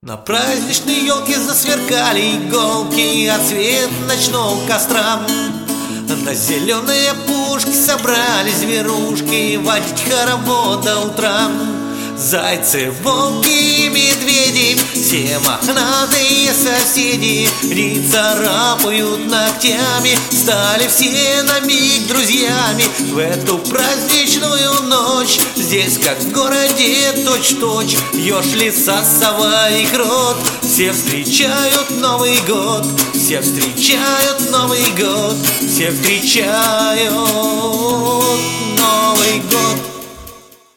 На праздничной елке засверкали иголки, а цвет ночного костра. На зеленые пушки собрались зверушки водить хоровод до утра. Зайцы, волки и медведи, все мохнатые соседи, лица царапают ногтями, стали все на миг друзьями. В эту праздничную ночь здесь, как в городе, точь-в-точь, еж, лиса, сова и крот. Все встречают Новый год, все встречают Новый год, все встречают Новый год.